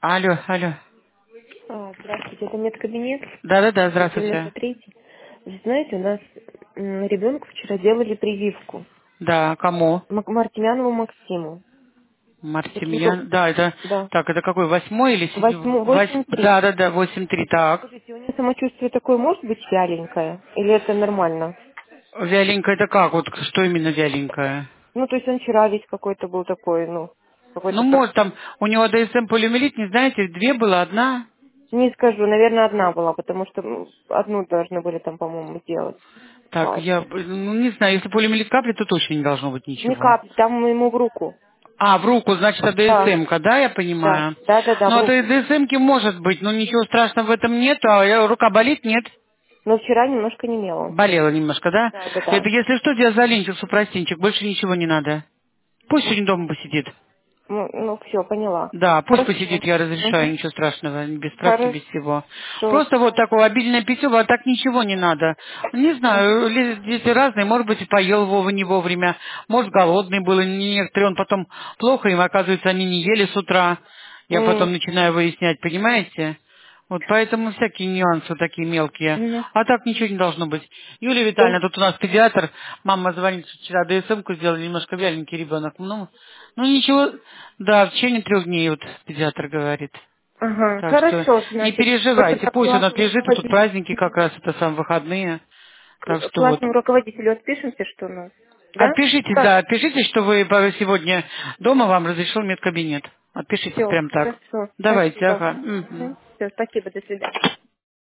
Алло, алло. Здравствуйте, это медкабинет. Да-да-да, Апартамент здравствуйте. 3. Вы знаете, у нас ребенку вчера делали прививку. Да, кому? Мартемянову Максиму. Почему-то, Мартемьян. Да, это... да. Так, это какой, 8 или 7? 8-3. Да-да-да, 8-3, так. Скажите, у него самочувствие такое может быть вяленькое? Или это нормально? Вяленькая это как? Вот что именно вяленькая? Ну, то есть он вчера весь какой-то был такой, Ну, какой-то может, там, у него ДСМ полиомиелит, не знаете, две было, одна? Не скажу, наверное, одна была, потому что одну должны были там, по-моему, сделать. Так, я, ну, не знаю, если полиомиелит капли, то точно не должно быть Не ничего. капли, там ему в руку. А, в руку, значит, это Да, ДСМ-ка, да, я да, понимаю? да, Ну, в это и руку. ДСМ-ки может быть, но ничего страшного в этом нет, а рука болит, нет? Но вчера немножко не мело. Болела немножко, да? Да. Это если что, диазолинчик, супрастинчик, больше ничего не надо. Пусть сегодня дома посидит. Ну, все, поняла. Да, пусть посидит, Хорошо. я разрешаю, Угу. ничего страшного, без справки, без всего. Хорошо. Просто вот такое обильное питье, а так ничего не надо. Не знаю, дети разные, может быть, и поел Вова не вовремя, может, голодный был, и некоторые, он потом плохо, им, оказывается, они не ели с утра. Я потом начинаю выяснять, понимаете? Вот поэтому всякие нюансы вот такие мелкие. Мгм. А так ничего не должно быть. Юлия Витальевна, тут у нас педиатр. Мама звонит, что вчера ДСМ-ку сделали, немножко вяленький ребенок. Ну ничего, да, в течение 3 дней, вот педиатр говорит. Ага, Так что хорошо, не значит, переживайте, вот пусть он классному отлежит, вот тут руководителю, праздники как раз, это сам выходные. Так что вот. классному руководителю отпишемся, что у нас, да? Отпишитесь, да, Как? отпишитесь, что вы сегодня дома, вам разрешил медкабинет. Отпишитесь Все, прям так. хорошо, Давайте, спасибо. ага. Мгм. Все, спасибо, до свидания.